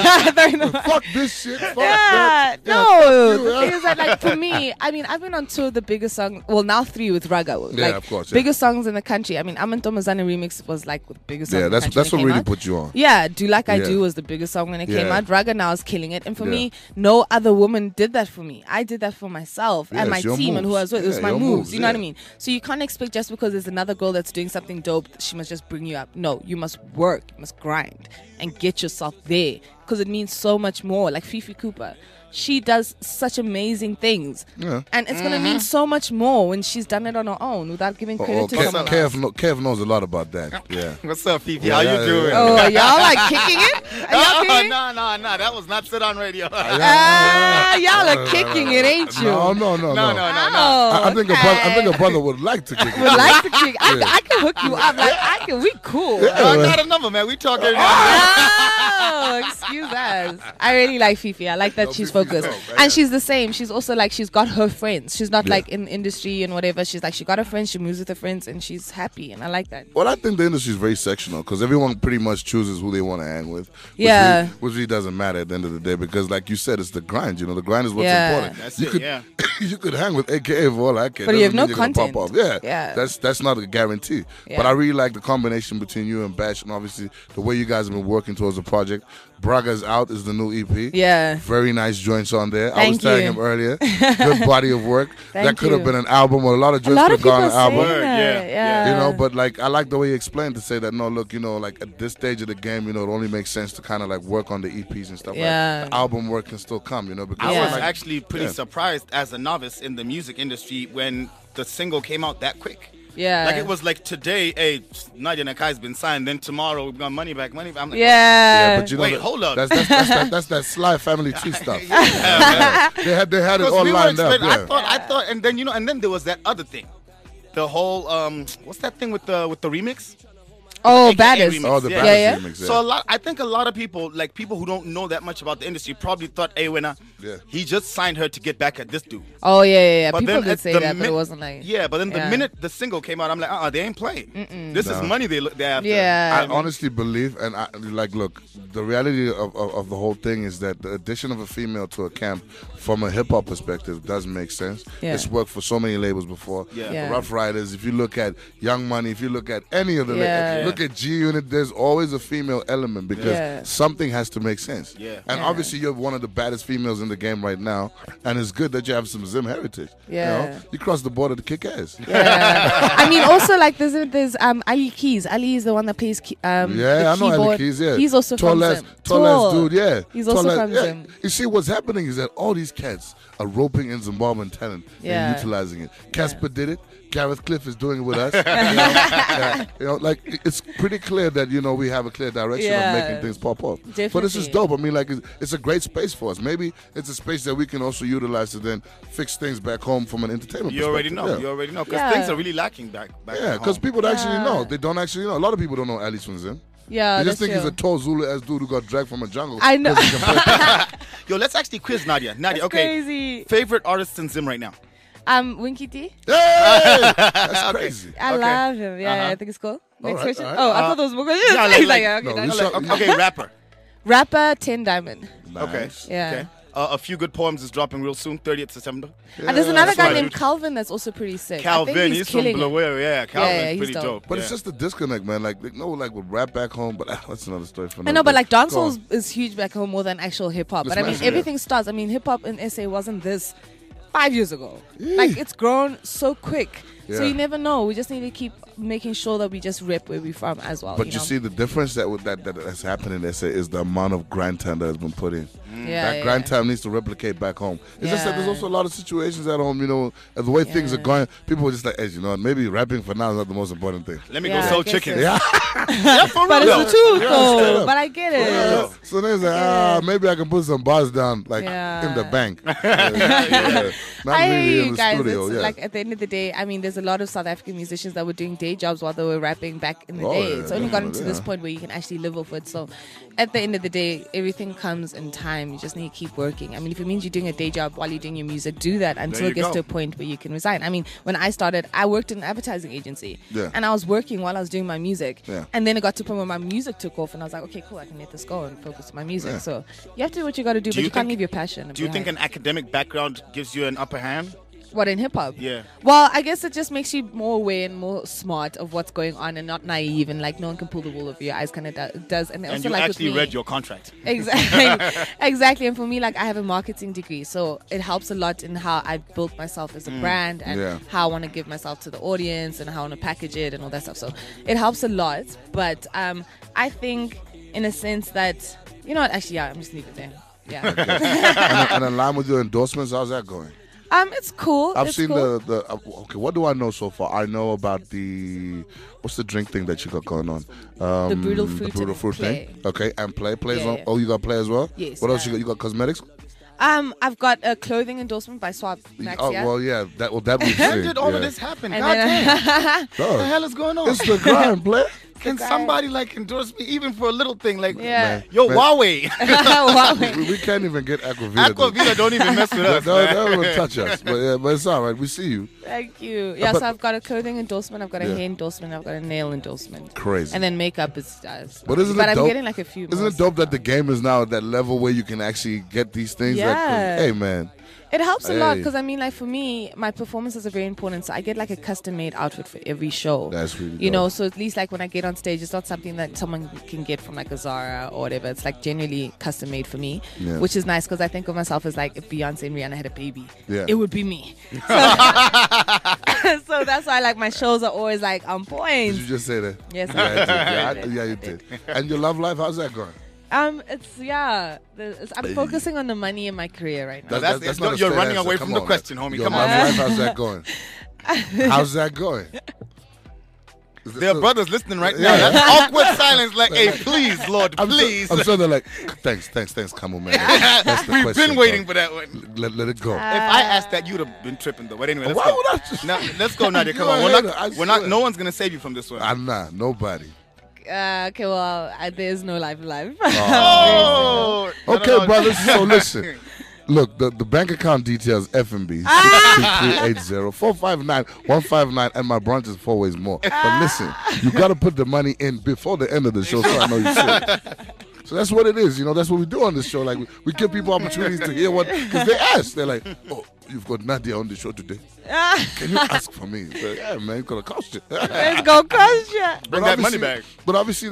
fuck this shit. Fuck Yeah, that. no. fuck you, The yeah. thing is that, like, for me, I mean, I've been on 2 of the biggest songs. Well, now 3 with Raga. Yeah, Like, of course, yeah. biggest songs in the country. I mean, Amantomazana remix was like the biggest song. Yeah, in the that's country when what it came really out. put you on. Yeah, Do Like I Yeah. Do was the biggest song when it came Yeah. out. Raga now is killing it. And for Yeah. me, no other woman did that for me. I did that for myself Yeah, and my it's your team and who I was with. It was moves. my Yeah, your moves. moves, You know what I yeah. mean? So you can't expect just because there's another girl that's doing something dope, she must just bring you up. No, you must work, you must grind and get yourself there, because it means so much more. Like Fifi Cooper. She does such amazing things. Yeah. And it's going to mean so much more when she's done it on her own without giving credit to someone else. Kev knows a lot about that. Yeah. What's up, Fifi? Yeah, How yeah, you doing? yeah. Oh, y'all like kicking it? Are y'all Oh, kicking it? no. That was not sit on radio. Ah, y'all are kicking it, ain't you? No. No. Oh, I think a brother would like to kick it. would like to kick. Yeah. I can hook you up. Like we cool. I got a number, man. We talking. Oh, excuse us. I really like Fifi. I like that she's Fifi's focused. dope, And she's the same. She's also like, she's got her friends. She's not Yeah. like in industry and whatever. She's like, she got her friends. She moves with her friends and she's happy. And I like that. Well, I think the industry is very sectional because everyone pretty much chooses who they want to hang with. Yeah. Which really doesn't matter at the end of the day because, like you said, it's the grind. You know, the grind is what's Yeah. important. That's you it, could, yeah. you could hang with AKA for all I care. But you have Doesn't no mean you're gonna content. Pop off. Yeah. Yeah. That's not a guarantee. But Yeah. I really like the combination between you and Bash and obviously the way you guys have been working towards the project. Braga's Out is the new EP. Yeah. Very nice joints on there. I was Thank telling you. him earlier. Good body of work. that Thank could have you. been an album or a lot of A joints lot could of have people gone an say album. Word, that. yeah, Yeah. You know, but like I like the way he explained to say that no, look, you know, like at this stage of the game, you know, it only makes sense to kind of like work on the EPs and stuff. Yeah. Like the album work can still come, you know, because I Yeah. was like, actually pretty Yeah. surprised as a novice in the music industry when the single came out that quick. Yeah. Like it was like today, hey, Nadia Nakai's been signed. Then tomorrow we've got money back. I'm like, Yeah. but you know, Wait, that- hold up. That's that Sly Family Tree stuff. Yeah, man. They had it Because all we were lined up. expecting. Yeah. I thought, and then and then there was that other thing, the whole what's that thing with the remix? Oh, AKA Baddest. remix, Oh, the Yeah, Baddest yeah. remix. Yeah. So I think a lot of people, like people who don't know that much about the industry, probably thought, "Hey, winner, Yeah. he just signed her to get back at this dude." Oh yeah. But People then did at say the that, but it min- wasn't like. Yeah, but then the Yeah. minute the single came out, I'm like, they ain't playing. This is money they're after. Yeah. I honestly believe, and look, the reality of the whole thing is that the addition of a female to a camp, from a hip hop perspective, does make sense. Yeah. It's worked for so many labels before. Yeah. Yeah. Rough Riders. If you look at Young Money, if you look at any of the, Yeah. look at G Unit. There's always a female element because Yeah. something has to make sense. Yeah. And Yeah. obviously, you're one of the baddest females in the game right now, and it's good that you have some Zim heritage. Yeah. You cross the border to kick ass. Yeah. I mean, also like there's Ali Keys. Ali is the one that plays the Yeah, I know Ali keyboard. Keys, yeah. He's also from Zim. Tall ass dude, yeah. He's also Tall ass- from yeah. Zim. You see, what's happening is that all these cats are roping in Zimbabwean talent Yeah. and utilizing it. Casper did it. Gareth Cliff is doing it with us. Like it's pretty clear that we have a clear direction Yeah. of making things pop off. But this is Definitely. dope. I mean, like it's a great space for us. Maybe it's a space that we can also utilize to then fix things back home from an entertainment. You already perspective. know. Yeah. You already know. Because Yeah. things are really lacking back Yeah, because home. people actually Yeah. know. They don't actually know. A lot of people don't know Alice from Zim. Yeah, They just that's think he's true. a tall Zulu ass dude who got dragged from a jungle. I know. 'cause he can play- Yo, let's actually quiz Nadia. Nadia, That's okay. crazy. Favorite artists in Zim right now? Winky T. Hey! That's crazy. I Okay. love him. Yeah, Uh-huh. I think it's cool. All Next right, question. all right. Oh, I thought those were questions. yeah, He's like- yeah, okay, no, done. we saw- Okay, rapper. Rapper 10 Diamond. Okay. Nice. Yeah. Okay. A Few Good Poems is dropping real soon, 30th September. And there's another that's guy right. named Calvin that's also pretty sick. I Calvin, think he's from killing it. Blair. Yeah, Calvin's he's pretty dope. dope. But yeah. it's just a disconnect, man. Like with rap back home, but that's another story for I another know, but day. like Go dancehall on. is huge back home more than actual hip hop. It's But I mean, massive, everything starts. I mean, hip hop in SA wasn't this 5 years ago. Like it's grown so quick. So Yeah. you never know. We just need to keep making sure that we just rep where we're from as well. But you know? see, the difference that has happened in SA is the amount of grind time that has been put in. yeah, That grind time needs to replicate back home. It's just that there's Yeah. also a lot of situations at home, and the way things are Yeah. going, people are just like, hey, maybe rapping for now is not the most important thing. Let me Yeah, go I sell guess chicken. so. Yeah. Yeah, for But real. it's the truth, Yeah, though. straight up. But I get it. So there's like, maybe I can put some bars down, like Yeah. in the bank. Yeah. Not I hear really you in the guys. studio. It's Yeah. like at the end of the day, I mean, there's a lot of South African musicians that were doing day jobs while they were rapping back in the Oh, day. yeah, It's only gotten to definitely, this yeah. point where you can actually live off it. So at the end of the day, everything comes in time. You just need to keep working. I mean, if it means you're doing a day job while you're doing your music, do that until you it gets go. to a point where you can resign. I mean, when I started, I worked in an advertising agency. Yeah. And I was working while I was doing my music. Yeah. And then it got to a point where my music took off and I was like, okay, cool, I can let this go and focus on my music. Yeah. So you have to do what you got to do, but you you can't think- leave your passion. Do you think behind. an academic background gives you an upper hand? What, in hip hop? Yeah. Well, I guess it just makes you more aware and more smart of what's going on and not naive and like no one can pull the wool over your eyes kind of does. And, And also you like actually with me, read your contract. Exactly. Exactly. And for me, like I have a marketing degree, so it helps a lot in how I built myself as a brand and Yeah. how I want to give myself to the audience and how I want to package it and all that stuff. So it helps a lot. But I think in a sense that, you know what, actually, yeah, I'm just leaving it there. Yeah. and in line with your endorsements, how's that going? It's cool. I've It's seen cool. okay, what do I know so far? I know about what's the drink thing that you got going on? The Brutal Fruit and thing. Play. Okay, and plays Yeah, on. yeah. Oh, you got play as well? Yes, What else you got? You got cosmetics? I've got a clothing endorsement by Swap Maxia. Oh, well, yeah. That we've When seen. did all yeah. of this happen? And God then- damn. What the Dog, hell is going on? it's the grind, play. Can somebody like endorse me even for a little thing? Like, Yeah. yo, Man. Huawei. Huawei. We can't even get Aquavita. Aquavita don't even mess with us. They man. don't even touch us. But it's all right. We see you. Thank you. Yeah, but- so I've got a clothing endorsement, I've got a Yeah. hair endorsement, I've got a nail endorsement. Crazy. And then makeup is But isn't but it I'm dope? getting like a few Isn't more. it dope that the game is now at that level where you can actually get these things? Yeah. Hey, man. It helps a lot Hey. because I mean, like for me, my performances are very important. So I get like a custom-made outfit for every show. That's really you dope. know. So at least like when I get on stage, it's not something that someone can get from like a Zara or whatever. It's like genuinely custom-made for me, Yeah. which is nice because I think of myself as like if Beyonce and Rihanna had a baby, Yeah. it would be me. So that's why like my shows are always like on Did point. you just say that? Yes, Yeah, I I did. did. Yeah, I did. yeah, you did. And your love life, how's that going? I'm focusing on the money in my career right now. That's not a you're straight running answer. away Come from the on, question, man. homie. Your Come love on. life, how's that going? How's that going? Is it There are still- brothers listening right Yeah. now. That's awkward silence. Like, hey, please, Lord, please. I'm sure they're like, thanks, come on, man. That's the We've question, been waiting bro. for that one. Let it go. If I asked that, you'd have been tripping though. But anyway, let's Why go. would I just- Now, let's go, Nadia. Come You're on. a We're hater, I not. We're not. swear. No one's gonna save you from this one. I'm not. Nobody. like, okay, well, there's no life. Oh, Okay, brothers. So listen. Look, the bank account details FNB 62380-459-159, and my brunch is 4 ways more. But listen, you got to put the money in before the end of the show, so I know you should. So that's what it is, that's what we do on this show. Like we give people opportunities to hear because they ask. They're like, "Oh, you've got Nadia on the show today. Can you ask for me?" So, yeah, man, it's gonna cost you. It's gonna cost you. Bring that money back. But obviously,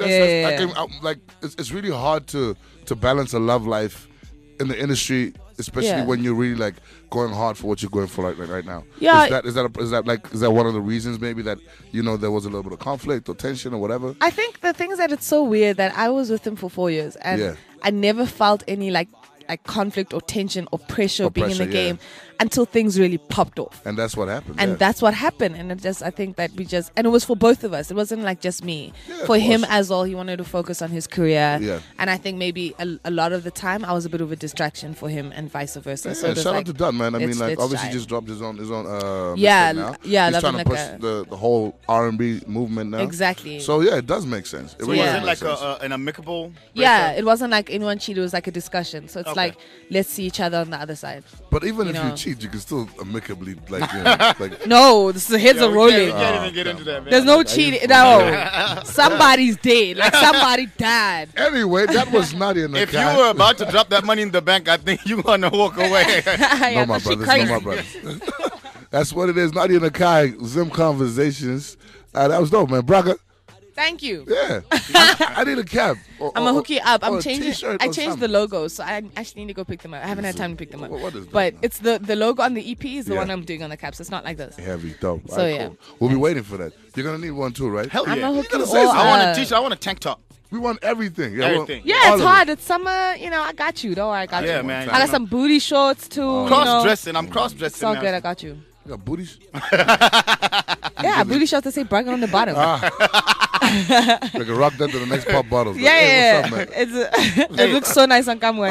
it's really hard to balance a love life in the industry, especially when you're really like going hard for what you're going for right now. Yeah. Is that one of the reasons maybe that there was a little bit of conflict or tension or whatever? I think the thing is that it's so weird that I was with him for 4 years and I never felt any like conflict or tension or pressure being in the game until things really popped off. And that's what happened. And that's what happened. And I think that and it was for both of us. It wasn't like just me. For him as well, he wanted to focus on his career. Yeah. And I think maybe a lot of the time I was a bit of a distraction for him and vice versa. So shout out to Dunn, man. I mean, like obviously just dropped his own now. Yeah, he's trying to push the whole R&B movement now. Exactly. So yeah, it does make sense. So was it like an amicable breakup? Yeah, it wasn't like anyone cheated. It was like a discussion. So it's like, let's see each other on the other side. But even if you cheat, you can still amicably like no, the heads are rolling. We can't even get into that, man. There's no cheating. No, somebody's dead. Like somebody died. Anyway, that was Nadia Nakai. If you were about to drop that money in the bank, I think you want to walk away. No, my brothers. That's what it is. Nadia Nakai, Zim Conversations. That was dope, man. Braga. Thank you. Yeah. I need a cap. I'm going to hook you up. I'm changing. I changed something. the logo, so I actually need to go pick them up. I haven't had time to pick them up. What is that? But it's the logo on the EP is the one I'm doing on the caps. It's not like this. Heavy, dope. So, right, cool. We'll be waiting for that. You're going to need one too, right? Hell yeah. I'm going to hook you say all I want a up. t-shirt. I want a tank top. We want everything. Yeah, Everything. Yeah, it's hard. It's summer. I got you. Don't worry, I got you. Yeah, man. I got some booty shorts too. Cross-dressing. I'm cross-dressing It's all now. good. I got you. You got booties? Yeah, booty shorts that say Braga on the bottom. We can rock that to the next pop bottles. Yeah. Hey, what's up, man? It looks so nice on camera.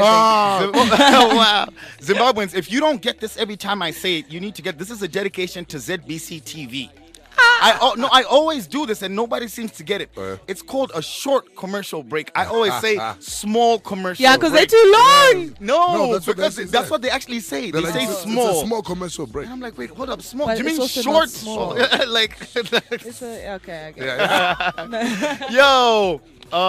Wow. Zimbabweans, if you don't get this every time I say it, you need to get this. Is a dedication to ZBC TV. I always do this and nobody seems to get it. It's called a short commercial break. I always say small commercial Yeah, because they're break. too long. No, that's what because they that's say. what they actually say. They Like, say it's small. a small commercial break. And I'm like, wait, hold up, small. But Do you it's mean also short? not small. Like, It's okay, I get it. yo,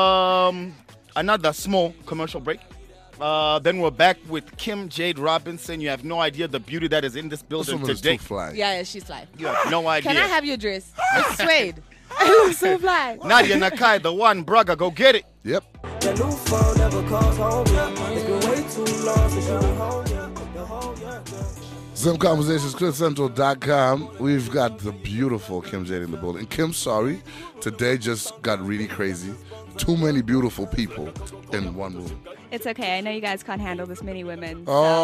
another small commercial break. Then we're back with Kim Jade Robinson. You have no idea the beauty that is in this This building woman is today. too fly. Yeah, she's live. You have no idea. Can I have your dress? It's suede. It looks so fly. Nadia Nakai, the one, Braga, go get it. Yep. The new phone never calls home, yeah. It's been way too long since you been home, yeah. The whole year, Zim Conversations, CliffCentral.com. We've got the beautiful Kim Jade in the building. Kim, sorry, today just got really crazy. Too many beautiful people in one room. It's okay. I know you guys can't handle this many women.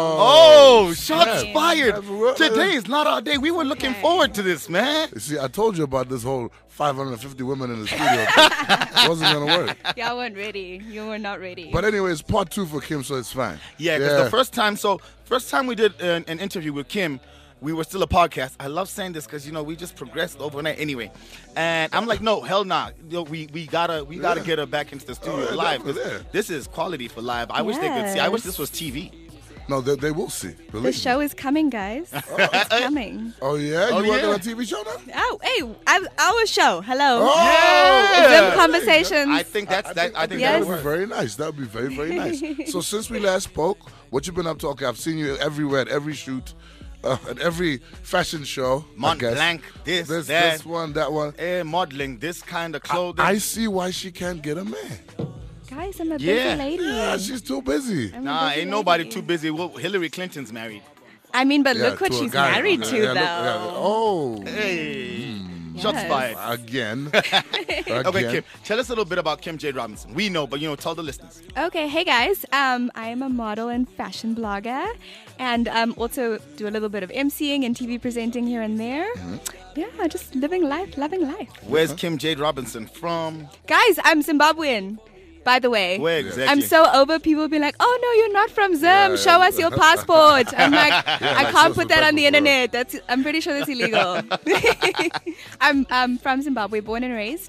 Oh, shots Yeah. fired. That's what- Today is not our day. We were looking forward to this, man. You see, I told you about this whole 550 women in the studio. It wasn't going to work. Y'all weren't ready. You were not ready. But anyway, it's part 2 for Kim, so it's fine. Yeah, because the first time we did an interview with Kim, we were still a podcast. I love saying this because we just progressed overnight anyway. And I'm like, no, hell nah. We gotta get her back into the studio live. 'Cause this is quality for live. I wish they could see. I wish this was TV. No, they will see. the Believe show me. is coming, guys. It's coming. Oh, yeah? Oh, You working yeah. on a TV show now? Oh, hey, our show. Hello. Yeah. Zim Conversations. I think I that think would that would be work. very nice. That would be very, very nice. So since we last spoke, what you been up to? Okay, I've seen you everywhere, at every shoot, at every fashion show. Mont I guess. Blanc, this, This that. one, that one. Modeling, this kind of clothing. I see why she can't get a man. Guys, I'm a Yeah. busy lady. Yeah, she's too busy. I'm a Nah, busy ain't nobody lady. too busy. Well, Hillary Clinton's married. I mean, but Yeah, look what to a she's guy. married Yeah, to, yeah, though. look, yeah. Oh. Hey, shots Yes. fired. Again. Okay, Kim, tell us a little bit about Kim Jade Robinson. We know, but tell the listeners. Okay, hey guys. I am a model and fashion blogger, and also do a little bit of emceeing and TV presenting here and there. Yeah, just living life, loving life. Where's Kim Jade Robinson from? Guys, I'm Zimbabwean, by the way. Where exactly? I'm so over people being like, oh no, you're not from Zim. Show us your passport. I'm like, I like, can't show put us the that on the passport, bro. internet. I'm pretty sure that's illegal. I'm from Zimbabwe, born and raised.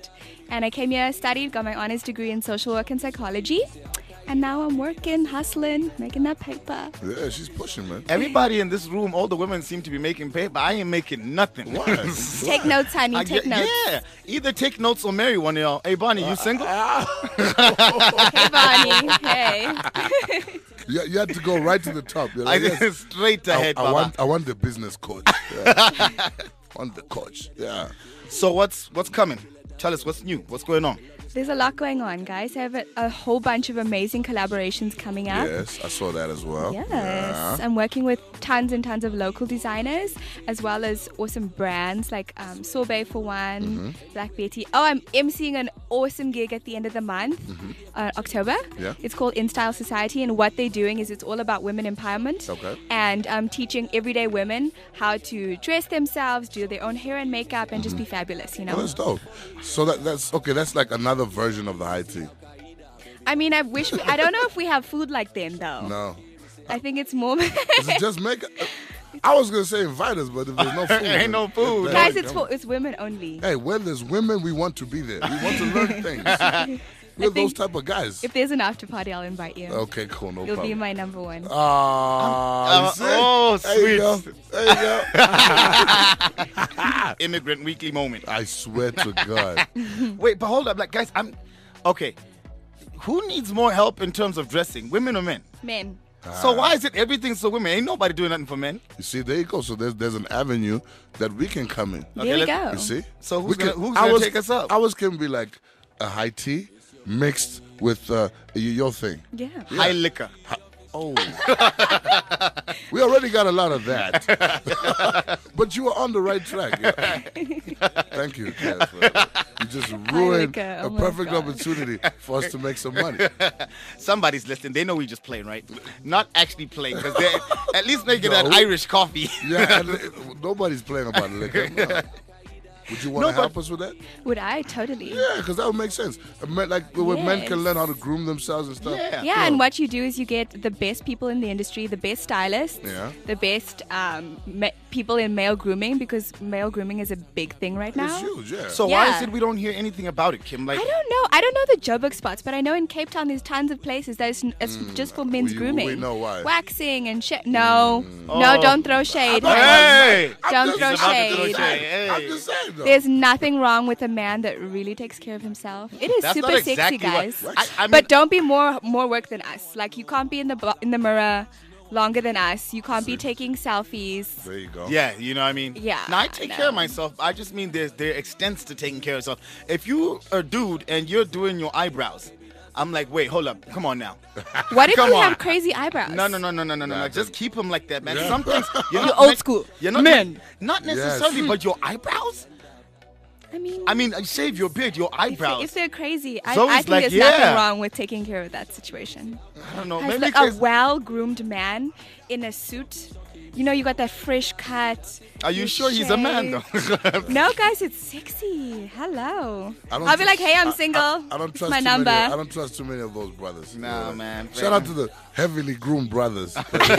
And I came here, studied, got my honors degree in social work and psychology. And now I'm working, hustling, making that paper. Yeah, she's pushing, man. Everybody in this room, all the women seem to be making paper. I ain't making nothing. What? Take notes, honey. Take notes. Yeah. Either take notes or marry one of y'all. Hey, Bonnie, you single? Hey, Bonnie. Hey. You had to go right to the top. You're like, yes, straight ahead, Baba. I want the business coach. Yeah. I want the coach. Yeah. So what's coming? Tell us what's new. What's going on? There's a lot going on, guys. I have a whole bunch of amazing collaborations coming up. Yes, I saw that as well. Yes. Yeah. I'm working with tons and tons of local designers, as well as awesome brands like Sorbet for one, Black Betty. Oh, I'm emceeing an awesome gig at the end of the month, October. Yeah. It's called In Style Society, and what they're doing is it's all about women empowerment. Okay. And teaching everyday women how to dress themselves, do their own hair and makeup, and just be fabulous, you know? Oh, that's dope. So that's okay. That's like another version of the high tea. I mean, I wish I don't know if we have food like them though. No. I think it's more. Is it just make? I was gonna say invite us, but if there's no food, ain't no food. Guys, it's women only. Hey, when there's women, we want to be there. We want to learn things. We're those type of guys. If there's an after party, I'll invite you. Okay, cool, no You'll problem. be my number one. Oh, there you go. sweet. There you go. Immigrant Weekly moment. I swear to God. Wait, but hold up, like guys, okay. Who needs more help in terms of dressing, women or men? Men. So why is it everything's for women? Ain't nobody doing nothing for men. You see, there you go. So there's an avenue that we can come in. There we go. You see? So We who's can- gonna take us up? Ours can be like a high tea mixed with your thing. Yeah. High liquor. Oh. We already got a lot of that. But you were on the right track. Yeah. Thank you, Cass. You just ruined liquor, a oh my perfect God. opportunity for us to make some money. Somebody's listening. They know we just playing, right? Not actually playing, because they're at least making No. that Irish coffee. Yeah, and nobody's playing about liquor. No. Would you want to help us with that? Would I? Totally. Yeah, because that would make sense. Like where men can learn how to groom themselves and stuff. Yeah, and what you do is you get the best people in the industry, the best stylists, Yeah. the best people in male grooming, because male grooming is a big thing right now. It's huge, yeah. So why Yeah. is it we don't hear anything about it, Kim? Like, I don't know. I don't know the Joburg spots, but I know in Cape Town there's tons of places that it's just for men's grooming. we know why. Waxing and shit. No, Oh. no, don't throw shade. Hey! Don't throw He's about to shade. throw shade. Hey. I'm just saying, though. There's nothing wrong with a man that really takes care of himself. It is That's super not sexy, exactly guys. I mean, But don't be more work than us. Like, you can't be in the mirror longer than us. You can't be taking selfies. There you go. yeah, you know what I mean? Yeah, Now, I take care of no. myself. I just mean there extents to taking care of yourself. If you are a dude and you're doing your eyebrows, I'm like, wait, hold up. Come on now. What if Come you on. have crazy eyebrows? No. Just keep them like that, man. Some things You're old school. You're not Men. Not necessarily, but your eyebrows. I mean, shave your beard, your eyebrows. if they're crazy, I Zoe's think like, there's yeah. nothing wrong with taking care of that situation. I don't know. Has Maybe like because a well-groomed man in a suit. You know, you got that fresh cut. Are you you sure he's a man though? shaved. No, guys, it's sexy. Hello. I don't I'll be tr- like, hey, I'm single. I don't It's trust my too number. Many, I don't trust too many of those brothers. Nah, man. Shout out to the heavily groomed brothers.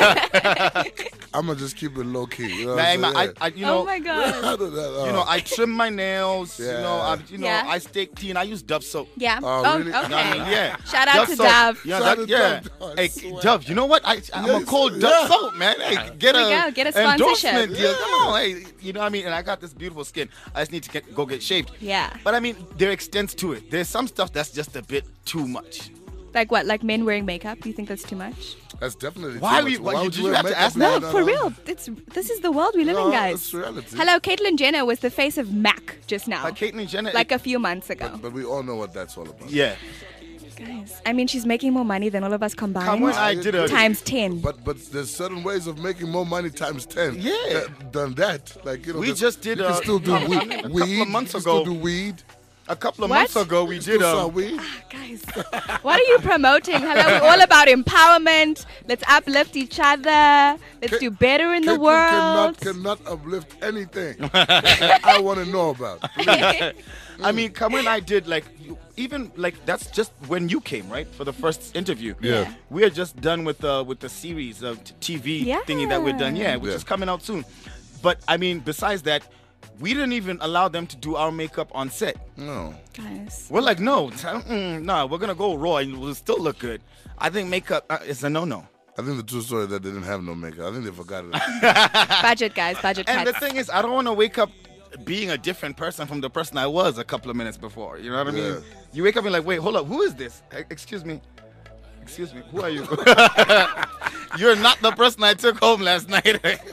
I'm gonna just keep it low key. You know what Nah, I'm man, saying? I you know, Oh my god. I trim my nails. Yeah. Yeah. I stay clean. I use Dove soap. Yeah. Oh, really? okay. You know what I mean? Yeah. Shout out to soap. Dove. Yeah, Shout that, out to yeah. Dove. I Hey, swear. Dove, you know what? I'm a Yes, cold yeah. Dove soap, man. Hey, get There we go. Get a sponsorship. endorsement deal. Come on, hey, you know what I mean? And I got this beautiful skin. I just need to go get shaved. Yeah. But I mean, there extends to it. There's some stuff that's just a bit too much. Like what? Like men wearing makeup? You think that's too much? That's definitely Why too we- much. why would you wear have to makeup ask if No, you had for on? real. This is the world we live in, No, guys. it's reality. Hello, Caitlyn Jenner was the face of MAC just now. Like Caitlyn Jenner. Like a few months ago. But we all know what that's all about. yeah. Guys, I mean, she's making more money than all of us combined. Come on, I did a Times 10. But there's certain ways of making more money times 10 Yeah. than that. Like, you know, We there's- just did you can still do I mean, weed. a couple of months you can ago. still do weed. A couple of What? months ago, we did Still sell weed. Guys, what are you promoting? Hello, we're all about empowerment. Let's uplift each other. Let's do better in the Caitlyn world. cannot uplift anything that I want to know about. I mean, come when I did even that's just when you came, right, for the first interview. Yeah. We are just done with the series of TV Yeah. thingy that we're done. Yeah, which Yeah. is coming out soon. But I mean, besides that, we didn't even allow them to do our makeup on set. No. Guys. We're like, no, nah, we're gonna go raw and we'll still look good. I think makeup is a no-no. I think the true story is that they didn't have no makeup. I think they forgot it. Budget, guys. Budget And cuts. the thing is, I don't want to wake up being a different person from the person I was a couple of minutes before. You know what I mean? Yeah. You wake up and like, wait, hold up, who is this? Excuse me, who are you? You're not the person I took home last night.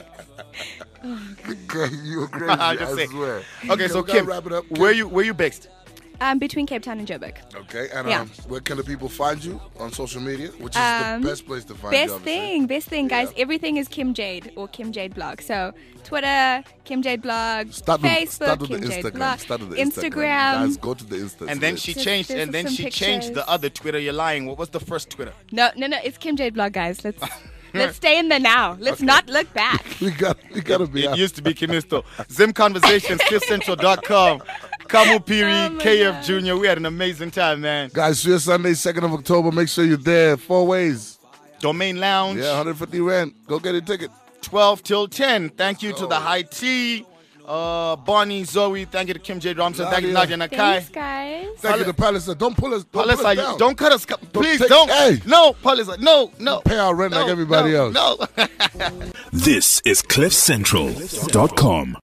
You're crazy, I'll just I say. swear. Okay, so we gotta Kim, wrap it up. where you based? Between Cape Town and Joburg. Okay, and Yeah. where can the people find you on social media? Which is the best place to find you? Best thing, guys. Everything is Kim Jade or Kim Jade Blog. So Twitter, Kim Jade Blog, Facebook, start with Kim the Jade Instagram. Blog, Start with the Instagram. Guys, go to the Insta. And then she changed, there's and then some she changed pictures. the other Twitter. You're lying. What was the first Twitter? No, it's Kim Jade Blog, guys. Let's stay in there now. Let's not look back. we gotta be. It used to be Kimisto. Zim Conversations, CliffCentral.com. Kamu Piri, Oh my KF God. Jr. We had an amazing time, man. Guys, Swear Sunday, 2nd of October. Make sure you're there. 4 ways. Domain Lounge. Yeah, 150 rand. Go get a ticket. 12 till 10. Thank you to the High Tea, Bonnie, Zoe. Thank you to Kim J. Robinson. Thank you to Nadia Nakai. Thanks, guys. Thank you to Palace. Don't pull us. Don't pull us down. Don't cut us. Please take- don't. Hey. No, Paula's no. Pay our rent like everybody else. No. This is CliffCentral.com.